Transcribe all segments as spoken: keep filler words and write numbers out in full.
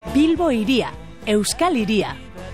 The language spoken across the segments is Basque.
Bilbo hiria, Euskal Hiria.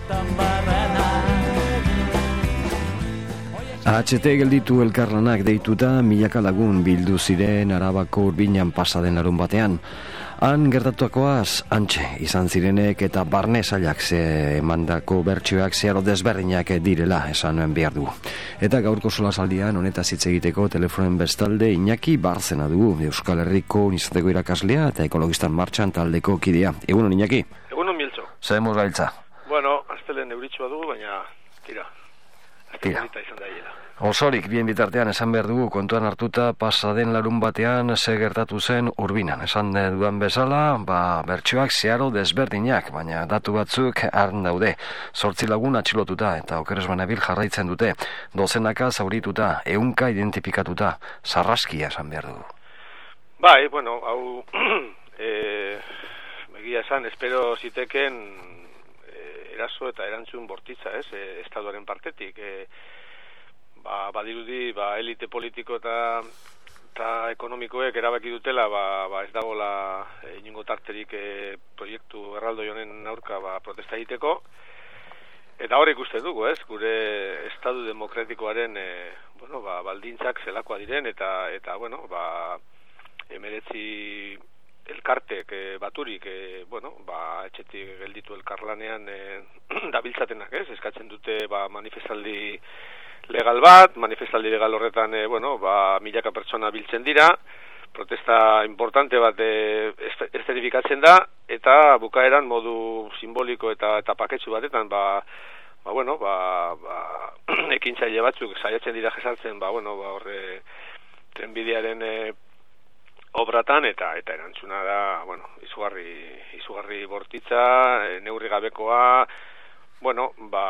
A H T gelditu elkarlanak deituta milaka lagun bildu ziren Arabako Urbinan pasaden larun batean. Han gertatuakoaz, antxe izan zirenek eta barne sailak ze mandako bertsioak zeharo desberdinak direla esan nuen behar dugu. Eta gaurko solasaldian honetaz hitz egiteko telefonen bestalde Iñaki Barzena dugu, Euskal Herriko Unistateko irakaslea eta Ekologistan Martxan taldeko kidea. Egunon Iñaki? Egunon Miltxo. Zeremos gailtza? Bueno, astelen euritxua dugu, baina tira. Tira. Izan daiela. Osorik, bien bitartean esan behar dugu, kontuan hartuta pasaden larun batean ze gertatu zen Urbinan. Esan dudan bezala, ba, bertsioak zeharo desberdinak, baina datu batzuk arn daude. Zortzi lagun atxilotuta eta okeres banabil jarraitzen dute. Dozenaka zaurituta, ehunka identifikatuta, sarraskia esan behar dugu. Bai, bueno, hau, e, egia esan, espero ziteken e, eraso eta erantzun bortitza, ez, e, estatuaren partetik, e, Ba, badirudi, ba, elite politiko eta, eta ekonomikoek erabaki dutela, ba, ba ez dagoela e, inongo tarterik e, proiektu erraldoi honen aurka ba, protesta egiteko. Eta hor ikusten dugu, ez, gure estatu demokratikoaren e, bueno, ba, baldintzak zelakoa diren, eta, eta bueno, ba, emeretzi elkartek e, baturik, e, bueno, ba, etxetik gelditu elkarlanean e, dabiltzatenak, ez, eskatzen dute ba, manifestaldi legal bat, manifestaldi legal horretan, e, bueno, ba, milaka pertsona biltzen dira, protesta importante bat e, esterifikatzen da, eta bukaeran modu simboliko eta, eta paketsu batetan, ba, ba, bueno, ba, ba, ekintzaile batzuk saiatzen dira jesartzen, ba, bueno, ba, horre, trenbidearen e, obratan, eta eta erantzuna da, bueno, izugarri, izugarri bortitza, e, neurri gabekoa, bueno, ba,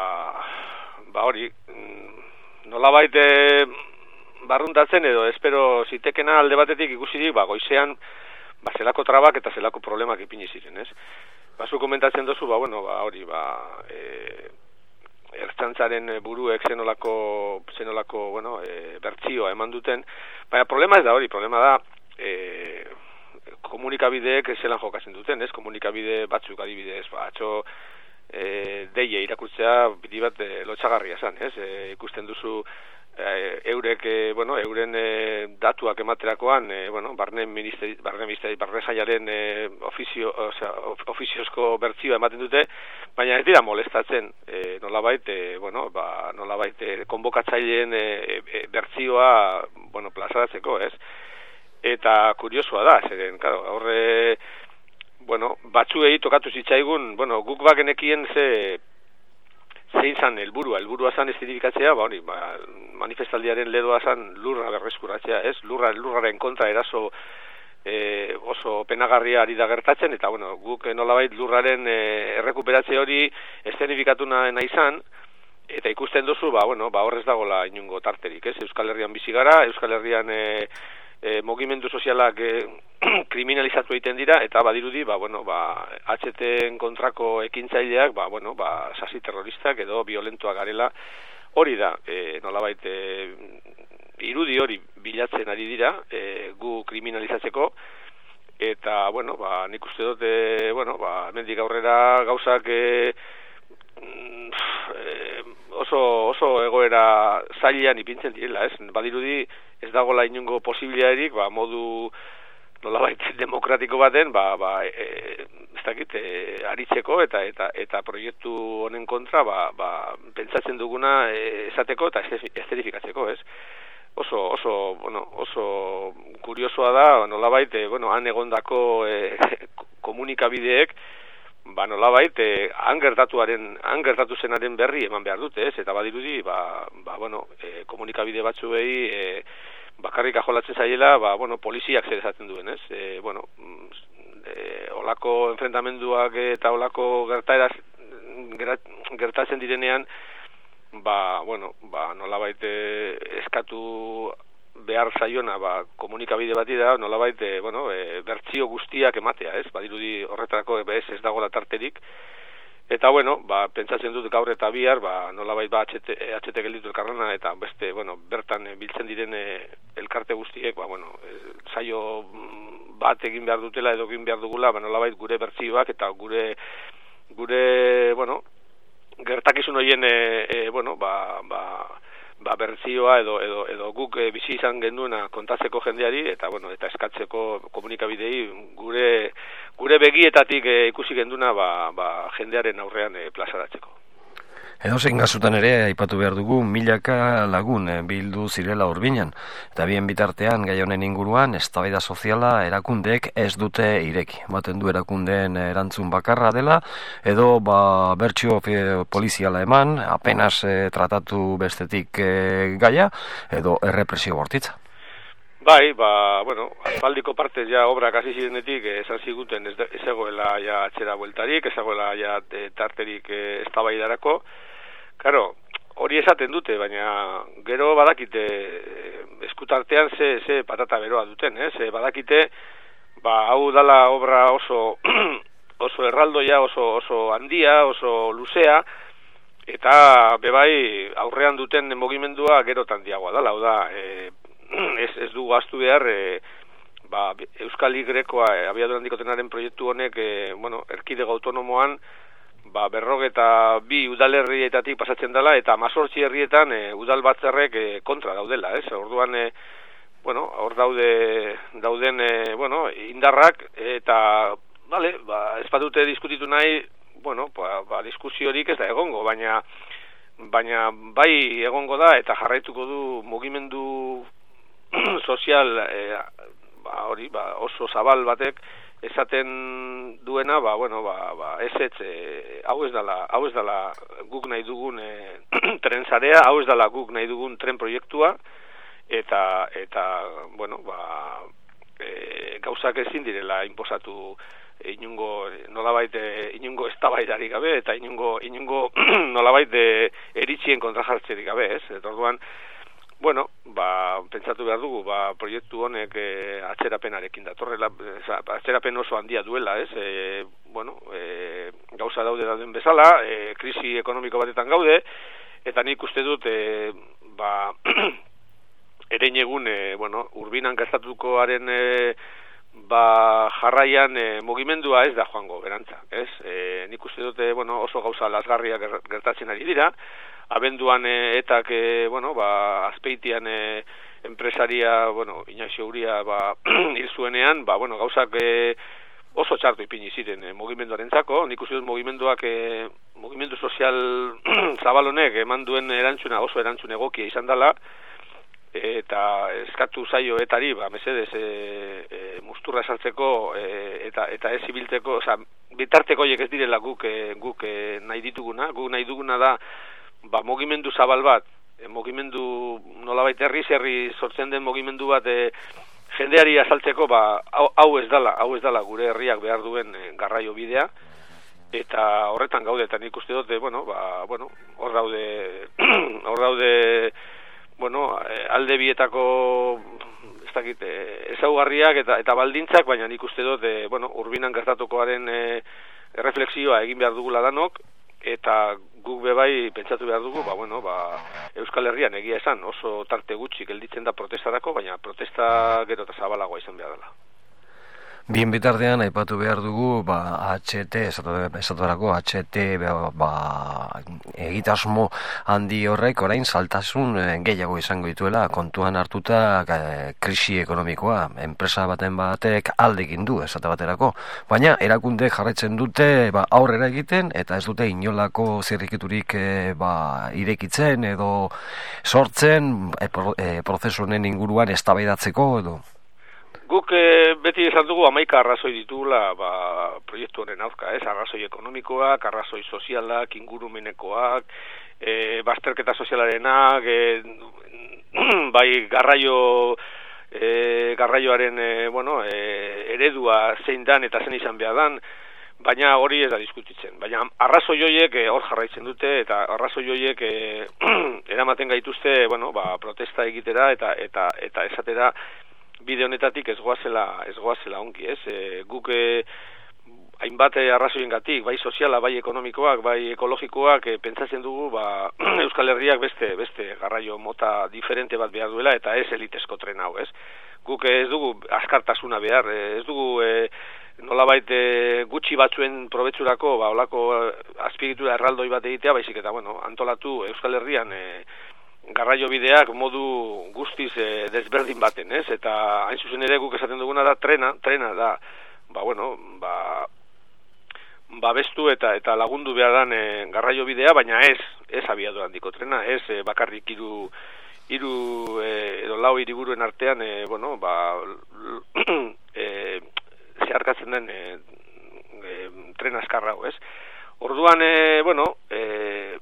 ba hori, nolabait e, barrundatzen edo espero zitekena alde batetik ikusirik, ba, goizean ba, zelako trabak eta zelako problemak ipini ziren, ez? Ba, zu komentatzen dozu, ba, bueno, ba, hori, ba, e, ertzaintzaren buruek zenolako, zenolako, bueno, e, bertsioa eman duten, baina problema ez da hori, problema da e, komunikabideek zelan jokatzen duten, ez? Komunikabide batzuk adibidez, ba, atxo, E, deie irakurtzea bidi bat e, lotxagarria esan, ez? E, ikusten duzu e, eurek, e, bueno, euren e, datuak ematerakoan, e, bueno, barne ministeri, barne ministeri, barne jaiaren e, ofizio, osea, ofiziozko bertzioa ematen dute, baina ez dira molestatzen, e, nolabait, e, bueno, ba, nolabait, e, konbokatzaileen e, e, bertzioa, bueno, plazaratzeko, ez? Eta kuriosoa da, zeren, claro, horre, bueno, batzuei tokatu zitzaigun, bueno, guk bagenekien ze ze izan helburua, helburua zan estirifikatzea, ba hori, ba, manifestaldiaren ledoa zan lurra berreskuratzea, ez? Lurra, lurraren kontra eraso e, oso penagarria ari da gertatzen, eta bueno, guk nolabait lurraren e, errekuperatze hori estenifikatu nahi izan, eta ikusten duzu, ba, bueno, ba horrez dagoela inungo tarterik, ez? Euskal Herrian bizi gara, Euskal Herrian e, E, mugimendu sozialak e, kriminalizatu egiten dira, eta badirudi, ba, bueno, ba, H T-en kontrako ekintzaileak, ba, bueno, ba, sasi terroristak edo violentoak garela, hori da, e, nolabait, e, irudi hori bilatzen ari dira, e, gu kriminalizatzeko, eta, bueno, ba, nik uste dut, e, bueno, ba, mendik aurrera gauzak, e, e, oso, oso egoera zailean ipintzen direla, ez? Badirudi, ez dagoela inungo posibiliarik, ba, modu nolabait demokratiko baten, ba, ba, e, ez dakit, e, aritzeko eta, eta eta proiektu honen kontra, ba, ba, pentsatzen duguna e, esateko eta esterifikatzeko, ez? Oso, oso, bueno, oso kuriosoa da, nolabait, e, bueno, han egondako e, komunikabideek, ba, nolabait, eh, han gertatuaren, han gertatu zenaren berri eman behar dute, ez? Eta badirudi, ba, ba bueno, eh, komunikabide batzuei eh, bakarrik ajolatzen zaiela, ba, bueno, poliziak zer esaten duen, ez? Eh, bueno, eh, olako enfrentamenduak eta olako gertaeraz gertatzen direnean, ba, bueno, ba, nolabait eh, eskatu behar zaiona, ba, komunikabide bati da, nolabait, e, bueno, e, bertzio guztiak ematea, ez? Badirudi horretarako ez ez dagoela tarterik, Eta, bueno, ba, pentsatzen dut gaur eta bihar, ba, nolabait ba, atxete gelditu elkarlana, eta beste, bueno, bertan e, biltzen diren e, elkarte guztiek, ba, bueno, e, saio bat egin behar dutela edo egin behar dugula, ba, nolabait gure bertsioak eta gure, gure, bueno, gertakizun horien, e, e, bueno, ba, ba, ba bertsioa edo, edo, edo guk e, bizi izan genuena kontatzeko jendeari, eta, bueno, eta eskatzeko komunikabidei gure, gure begietatik e, ikusi genduna ba, ba, jendearen aurrean e, plazaratzeko. Edo zein gazutan ere, aipatu behar dugu, milaka lagun eh, bildu zirela Urbinan. Eta bien bitartean, gai honen inguruan, eztabaida soziala erakundeek ez dute ireki. Baten du erakundeen erantzun bakarra dela, edo ba, bertsio poliziala eman, apenas eh, tratatu bestetik eh, gaia, edo errepresio bortitza. Bai, ba, bueno, aspaldiko partez ja obrak hasi zirenetik esan ziguten ez, ez egoela ja atzera bueltarik, ez egoela ja tarterik eh, eztabaidarako. Claro, hori esaten dute, baina gero badakite eskutartean ze, ze patata beroa duten, eh? Ze badakite, ba, hau dala obra oso oso erraldoia, oso, oso handia, oso luzea, eta bebai aurrean duten mugimendua gero tandiagoa dala, hau da, e, ez, ez du gaztu behar, e, ba, Euskal Y-koa, e, abiadura handiko trenaren proiektu honek, e, bueno, erkidego autonomoan, ba, berrogeta bi udalerrietatik pasatzen dela, eta mazortzi herrietan e, udal batzarrek e, kontra daudela, ez? Orduan, e, bueno, hor daude, dauden, e, bueno, indarrak, eta, bale, ba, ez badute diskutitu nahi, bueno, ba, ba, diskusiorik ez da egongo, baina, baina bai egongo da, eta jarraituko du mugimendu sozial, e, ba, hori, ba, oso zabal batek, esaten duena, ba, bueno, ba, ba, ez ez, e, hau ez dala, hau ez dala guk nahi dugun e, tren sarea, hau ez dala guk nahi dugun tren proiektua, eta, eta bueno, ba, e, gauzak ezin direla inposatu e, inungo, nolabait, e, inungo eztabaidarik gabe, eta inungo, inungo nolabait de eritzien kontrajartzerik gabe, ez? Eta orduan, bueno, ba, pentsatu behar dugu, ba, proiektu honek e, atzerapenarekin datorrela, atzerapen oso handia duela, ez? E, bueno, e, gauza daude dauden bezala, e, krisi ekonomiko batetan gaude, eta nik uste dut, e, ba, erein egun, e, bueno, Urbinan gertatukoaren e, ba, jarraian e, mugimendua ez da joango, berantza, ez? E, nik uste dut, e, bueno, oso gauza lasgarria gertatzen ari dira, abenduan e, etak, e, bueno, ba, azpeitian e, enpresaria, bueno, Inaxio Uria, ba, hil zuenean, ba, bueno, gauzak e, oso txartu ipini ziren e, mugimenduarentzako. Nik uste dut mugimenduak, e, mugimendu sozial zabalonek eman duen erantzuna, oso erantzun egokia izan dela, eta eskatu zaio etari, ba, mesedez, e, e, musturra esaltzeko, e, eta, eta ez ibiltzeko, oza, bitarteko horiek ez direla guk, e, guk e, nahi dituguna, guk nahi duguna da, ba, mugimendu zabal bat, e, mugimendu nolabait herri-herri sortzen den mugimendu bat e, jendeari azaltzeko, ba, hau, hau ez dala, hau ez dala gure herriak behar duen e, garraio bidea, eta horretan gaude, eta nik uste dut, bueno, ba, bueno, hor daude, hor daude, bueno, alde bietako, ez dakit, ezaugarriak eta, eta baldintzak, baina nik uste dut, e, bueno, Urbinan gertatukoaren e, reflexioa egin behar dugula danok, eta guk bebai pentsatu behar dugu, ba, bueno, ba, Euskal Herrian egia esan oso tarte gutxi gelditzen da protestarako, baina protesta gero eta zabalagoa izan behar dela. Bien bitartean, aipatu behar dugu, ba, H T, esatorako H T, ba, egitasmo handi horrek orain saltasun gehiago izango dituela, kontuan hartuta e, krisi ekonomikoa, enpresa baten batek aldekin du, esate baterako, baina erakunde jarraitzen dute ba, aurrera egiten, eta ez dute inolako zirrikiturik e, ba, irekitzen edo sortzen e, pro, e, prozesu honen inguruan eztabaidatzeko edo. Guk e, beti esan dugu hamaika arrazoi ditugula ba, proiektu honen aurka, ez? Arrazoi ekonomikoak, arrazoi sozialak, ingurumenekoak, e, bazterketa sozialarenak, e, bai garraio, e, garraioaren e, bueno, e, eredua zein dan eta zen izan behar dan, baina hori ez da diskutitzen. Baina arrazoi horiek e, hor jarraitzen dute, eta arrazoi horiek e, eramaten gaituzte, bueno, ba, protesta egitera eta, eta, eta esatera, bide honetatik ez goazela, ez goazela onki, ez? E, guk e, hainbat arrazoiengatik, bai soziala, bai ekonomikoak, bai ekologikoak, e, pentsatzen dugu ba, Euskal Herriak beste beste garraio mota diferente bat behar duela, eta ez elitezko tren hau, ez? Guk ez dugu askartasuna behar, ez dugu e, nolabait e, gutxi batzuen probetsurako, ba, olako azpiegitura erraldoi bat egitea, baizik eta, bueno, antolatu Euskal Herrian e, garraio bideak modu guztiz e, desberdin baten, ez? Eta hain zuzen ere guk esaten duguna da trena, trena da, ba, bueno, ba, babestu eta eta lagundu behar dan e, garraio bidea, baina ez, ez abiadura handiko trena, ez e, bakarrik hiru hiru e, edo lau hiriburuen artean, e, bueno, ba, e, zeharkatzen den e, e, tren azkarra hau, ez? Orduan, e, bueno, e,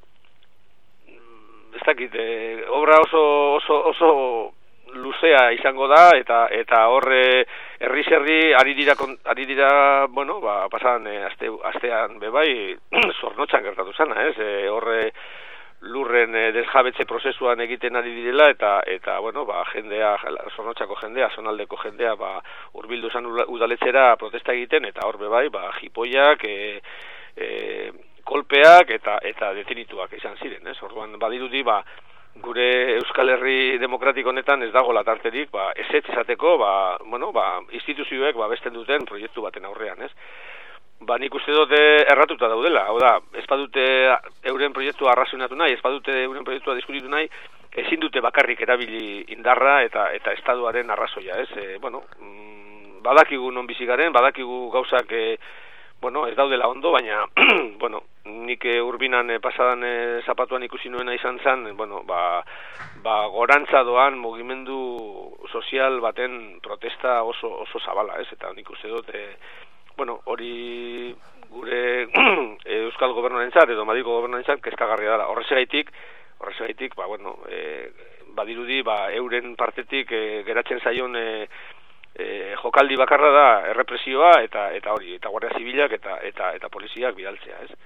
ez dakit, e, obra oso, oso, oso luzea izango da, eta eta horre herri zerri ari dira, ari dira, bueno, ba, pasan e, aste, astean bebai, zornotxan gertatu zana, ez? E, horre lurren e, desjabetze prozesuan egiten ari direla, eta, eta bueno, ba, jendea, zornotxako jendea, zonaldeko jendea, ba, hurbildu zan udaletxera protesta egiten, eta hor bebai, ba, jipoiak, e, e, kolpeak, eta eta detenituak izan ziren, ez? Orduan, badirudi, ba, gure Euskal Herri demokratiko honetan ez dago latarterik, ba, ezetz izateko, ba, bueno, ba, instituzioek ba, besten duten proiektu baten aurrean, ez? Ba, nik uste dute erratuta daudela, hau da, ez badute euren proiektua arrazionatu nahi, ez badute euren proiektua diskutitu nahi, ezin dute bakarrik erabili indarra eta eta estaduaren arrazoia, ez? E, bueno, badakigu non bizi garen, badakigu gauzak, e, bueno, ez daudela ondo, baina, bueno, nik urbinan e, pasadan e, zapatuan ikusi nuena izan zen, bueno, ba, ba gorantza doan mugimendu sozial baten protesta oso, oso zabala, ez? Eta nik uste dut, e, bueno, hori gure Euskal Gobernuarentzat edo Madrilgo Gobernuarentzat kezkagarria dela. Horrezagaitik, horrezagaitik, ba, bueno, e, badirudi, ba, euren partetik e, geratzen zaion e, E, jokaldi bakarra da errepresioa eta eta hori, eta guardia zibilak eta eta eta poliziak bidaltzea, ez?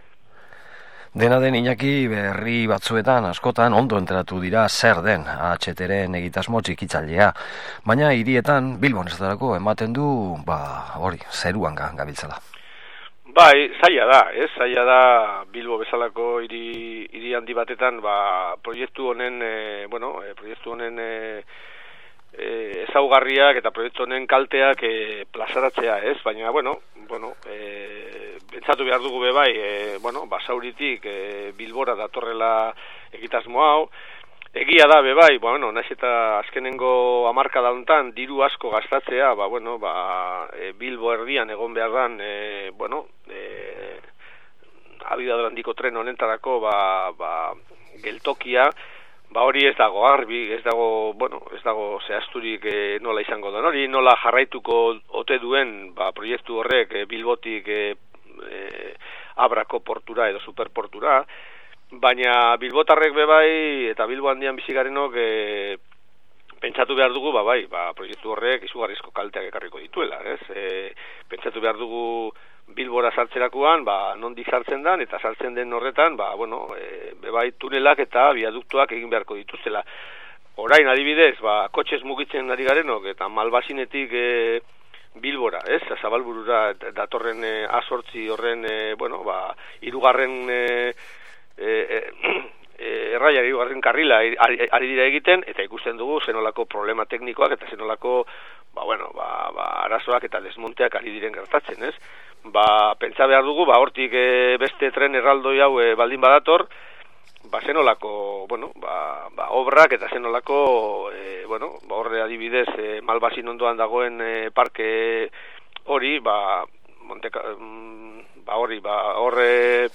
Dena den, Iñaki, berri batzuetan askotan ondo enteratu dira zer den A H T-ren egitasmo txikitzailea, baina hirietan Bilbon esaterako ematen du, ba, hori, zeruan gabiltzala. Bai, zaila da, ez? Zaila da Bilbo bezalako hiri hiri handi batetan, ba, proiektu honen, e, bueno, e, proiektu honen e, E, ezaugarriak eta proiektu honen kalteak e, plazaratzea, ez? Baina, bueno, bueno e, pentsatu behar dugu bebai, e, bueno, basauritik e, Bilbora datorrela egitasmo hau, egia da bebai, bueno, naiz eta azkenengo hamarkada hontan diru asko gastatzea, ba, bueno, ba, e, Bilbo erdian egon behar dan, e, bueno, e, abiadura handiko tren honetarako, ba, ba, geltokia, ba hori ez dago argi, ez dago, bueno, ez dago zehazturik e, nola izango da hori, nola jarraituko ote duen ba, proiektu horrek e, Bilbotik e, e, Abrako portura edo superportura, baina Bilbotarrek bebai eta Bilbo handian bizigarenok e, pentsatu behar dugu, ba bai, ba, proiektu horrek izugarrizko kalteak ekarriko dituela, ez? E, pentsatu behar dugu Bilbora sartzerakoan, ba, nondik sartzen dan, eta sartzen den horretan, ba, bueno, e, bebai tunelak eta biaduktuak egin beharko dituztela. Orain, adibidez, ba, kotxez mugitzen ari garenok, eta Malbasinetik e, Bilbora, ez? Zabalburura datorren e, A zortzi horren, e, bueno, ba, hirugarren e, e, e, erraiari hirugarren karrila ari, ari dira egiten, eta ikusten dugu zenolako problema teknikoak, eta zenolako, ba, bueno, ba, ba, arazoak eta desmonteak ari diren gertatzen, ez? Ba, pentsa behar dugu, ba, hortik e, beste tren erraldoi hau e, baldin badator, ba, zenolako, bueno, ba, ba, obrak eta zenolako, e, bueno, ba, horre adibidez, e, Malbasin ondoan dagoen e, parke hori, ba, Monteka, mm, ba, hori, ba, horre,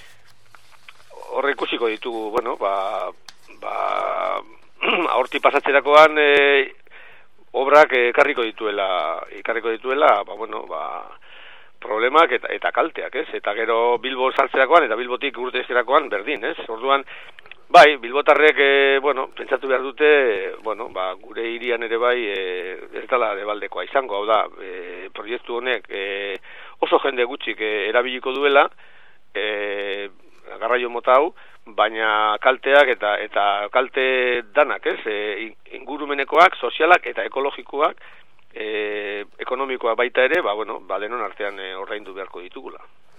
horre ikusiko ditugu, bueno, ba, ba, hortik pasatzerakoan, e, obrak ekarriko dituela, ekarriko dituela, ba, bueno, ba, problemak eta, eta kalteak, ez? Eta gero Bilbo sartzerakoan eta Bilbotik urtezterakoan berdin, ez? Orduan, bai, Bilbotarrek, e, bueno, pentsatu behar dute, bueno, ba, gure hirian ere bai, e, ez dela debaldekoa izango, hau da, e, proiektu honek e, oso jende gutxik e, erabiliko duela, e, garraio mota hau, baina kalteak eta eta kalte danak, ez? E, ingurumenekoak, sozialak eta ekologikoak e, ekonomikoa baita ere, ba, bueno, ba, denon artean e, ordaindu beharko ditugula.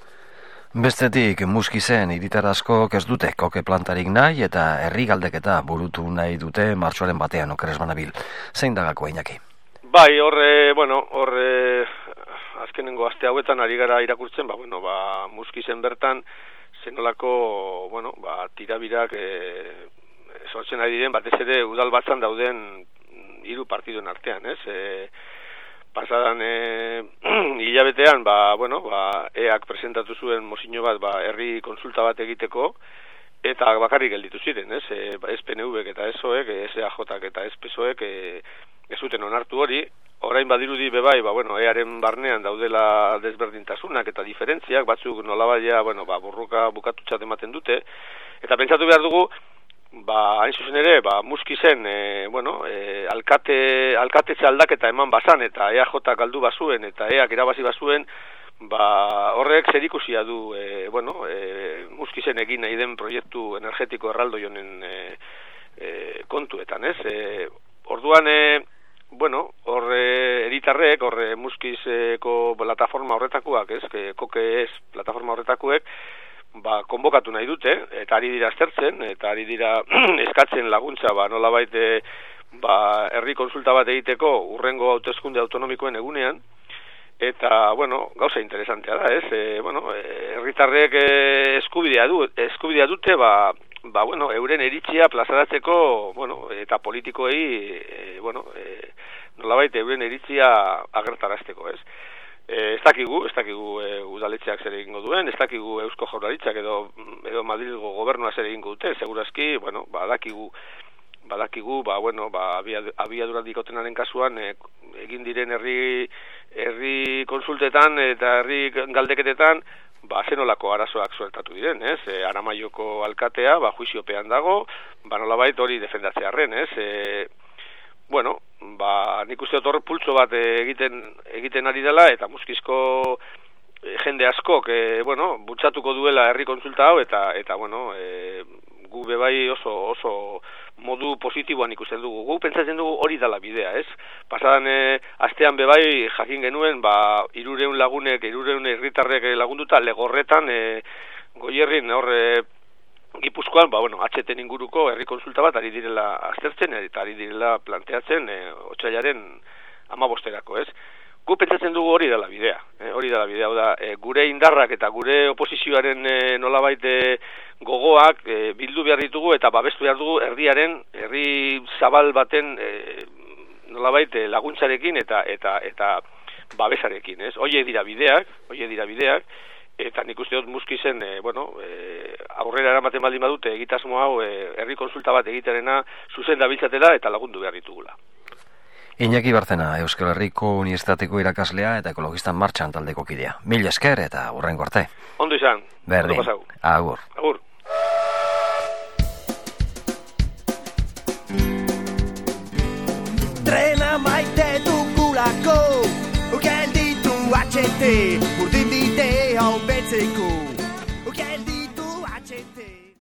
Bestetik, Muskizen hiritar askok ez dute koke plantarik nahi eta herri galdeketa burutu nahi dute martxoaren batean okeres banabil. Zein dagako Iñaki? Bai, horre, bueno, horre azkenengo aste hauetan ari gara irakurtzen, ba, bueno, ba, Muskizen bertan zenolako, bueno, ba, tirabirak e, sortzen ari diren, batez ere udal batzan dauden hiru partiduen artean, ez? E, pasadan e, hilabetean, ba, bueno, ba, E A K presentatu zuen mozio bat, ba, herri konsulta bat egiteko, eta bakarrik gelditu ziren, ez? E, ez P N V-ek eta S O E K, S A J-ak eta S P S O E K e, ez zuten onartu hori. Orain badirudi bebai, ba, bueno, E-aren barnean daudela desberdintasunak eta diferentziak, batzuk nolabaia, bueno, ba, burruka bukatutxat ematen dute, eta pentsatu behar dugu, ba, hain zuzen ere, ba, Muskizen, e, bueno, e, alkate, alkatetxe aldaketa eman bazan, eta E A J galdu bazuen, eta E A K irabazi bazuen, ba, horrek zerikusia du, e, bueno, e, Muskizen egin nahi den proiektu energetiko erraldoi honen e, e, kontuetan, ez? E, orduan, e, bueno, horre eritarrek, horre Muskizeko plataforma horretakoak, ez? Koke ez plataforma horretakoek, ba, konbokatu nahi dute, eta ari dira aztertzen, eta ari dira eskatzen laguntza, ba, nolabait, e, ba, herri konsulta bat egiteko urrengo hauteskunde autonomikoen egunean, eta, bueno, gauza interesantea da, ez? E, bueno, herritarrek e, eskubidea du, eskubidea dute, ba, ba, bueno, euren iritzia plazaratzeko, bueno, eta politikoei, e, bueno, e, nolabait, euren iritzia agertarazteko, ez? E, ez dakigu, ez dakigu e, udaletxeak zer egingo duen, ez dakigu Eusko Jaurlaritzak edo, edo Madrilgo gobernua zer egingo dute, segurazki, bueno, badakigu, badakigu, ba, bueno, ba, abiadura dikotenaren kasuan, e, egin diren herri, herri konsultetan eta herri galdeketetan, ba, zenolako arazoak suertatu diren, ez? E, Aramaioko alkatea, ba, juiziopean dago, ba, nolabait hori defendatzearren, ez? E, bueno, ba, nik uste dut hor pultso bat egiten, egiten ari dela, eta Muskizko jende askok, e, bueno, bultzatuko duela herri konsulta hau, eta, eta bueno, e, gu bebai oso, oso modu positiboan ikusten dugu. Gu pentsatzen dugu hori dala bidea, ez? Pasadan e, astean bebai jakin genuen, ba, irureun lagunek, irureun herritarrek lagunduta, legorretan, e, Goierrin, hor, e, Gipuzkoan, ba, bueno, H T inguruko herri konsulta bat ari direla aztertzen, eta ari direla planteatzen e, otsailaren hamabosterako, ez? Gu pentsatzen dugu hori dela bidea, e, hori dela bidea, da, e, gure indarrak eta gure oposizioaren e, nolabait e, gogoak e, bildu behar ditugu eta babestu behar dugu herriaren, herri zabal baten e, nolabait e, laguntzarekin eta eta eta babesarekin, ez? Hoie dira bideak, hoie dira bideak, eta nik uste dut Muskizen, e, bueno, e, aurrera eramaten baldin badute egitasmo hau e, herri konsulta bat egiterena zuzen dabiltzatela eta lagundu behar ditugula. Iñaki Bartzena, Euskal Herriko Unibertsitateko irakaslea eta ekologistan martxan taldeko kidea. Mil esker eta hurrengo arte. Ondo izan. Berdin. Agur. Agur. Trena maite dugulako, gelditu H T, urdin dite hau betzeko.